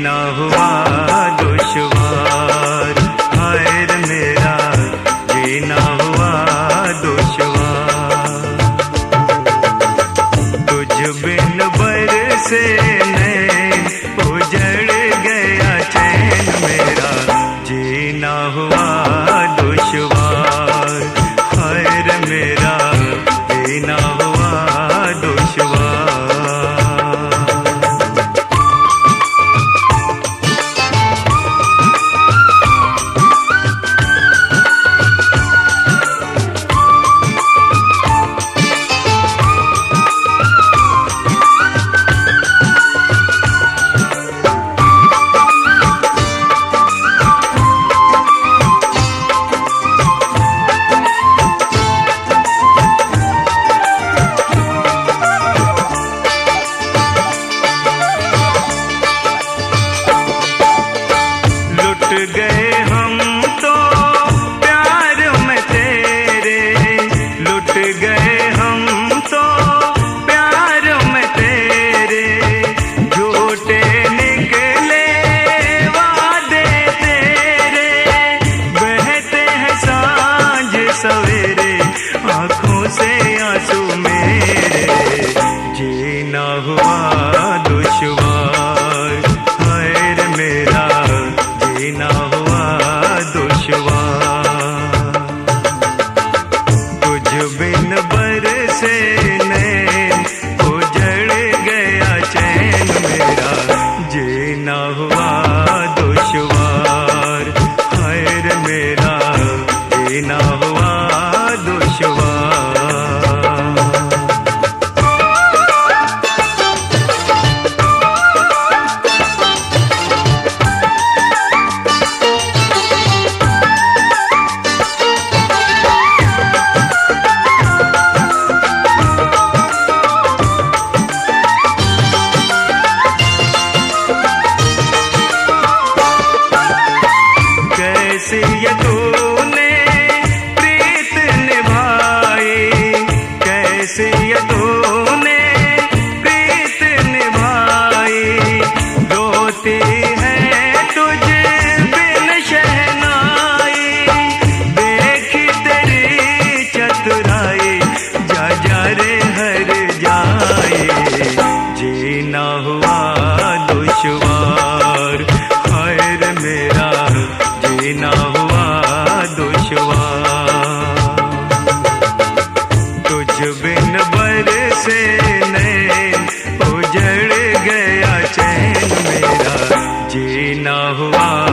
जीना हुआ दुश्वार, हाय रे मेरा जीना हुआ दुश्वार। तुझ बिन बरसे नैन उजड़ गया चैन मेरा, जीना हुआ दुश्वार, हाय रे मेरा जीना हुआ दुश्वार। गए हम तो प्यार में तेरे, लुट गए हम तो प्यार में तेरे, झूठे निकले वादे तेरे, बहते हैं सांझ सवेरे आंखों से आंसू मेरे, जीना हुआ दुश्वार, हाय रे मेरा जीना हुआ दुश्वार। तुझ बिन बरसे नैन उजड़ गया चैन मेरा, जीना हुआ दुश्वार, हाय रे मेरा जीना हुआ दुश्वार। कैसी ये तूने प्रीत निभाई, कैसी ये तूने प्रीत निभाई, रोती है तुझ बिन शहनाई, देखी तेरी चतुराई जा जा रे हर जाए, जीना हुआ दुश्वार, हाय रे मेरा जीना हुआ दुश्वार। तुझ बिन बरसे नैन उजड़ गया चैन मेरा, जीना हुआ